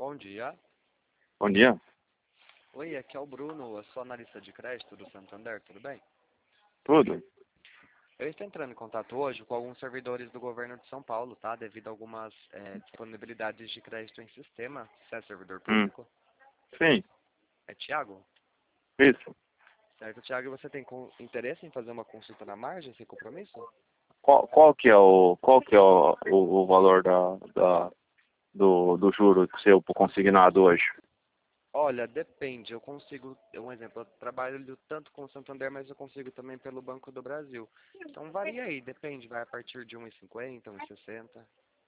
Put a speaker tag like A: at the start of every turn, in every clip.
A: Bom dia.
B: Bom dia.
A: Oi, aqui é o Bruno, eu sou analista de crédito do Santander, tudo bem?
B: Tudo?
A: Eu estou entrando em contato hoje com alguns servidores do governo de São Paulo, tá? Devido a algumas disponibilidades de crédito em sistema. Você é servidor público?
B: Sim,
A: É Thiago?
B: isso.
A: Certo, Thiago, e você tem interesse em fazer uma consulta na margem sem compromisso?
B: Qual que é o valor do juro seu consignado hoje?
A: Olha, depende, eu consigo, um exemplo, eu trabalho tanto com o Santander, mas eu consigo também pelo Banco do Brasil. Então varia aí, depende, vai a partir de 1,50, 1,60.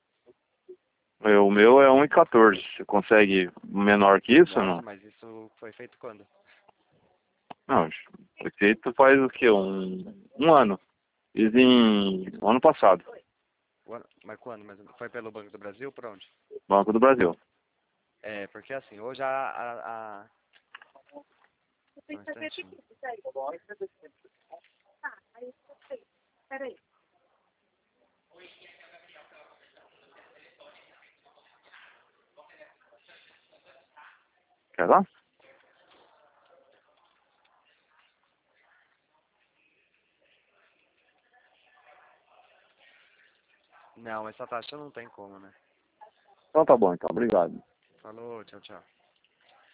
B: O meu é 1,14. Você consegue menor que isso ou
A: Nossa,
B: não?
A: mas isso foi feito quando?
B: Não, foi feito faz o quê? Um ano. Fiz em ano passado.
A: Mas quando? Mas foi pelo Banco do Brasil? Por onde?
B: Banco do Brasil.
A: É, porque assim, hoje Só um instantinho.
B: Quer lá?
A: Não, essa taxa não tem como, né?
B: Então tá bom, então. Obrigado.
A: Falou, tchau, tchau.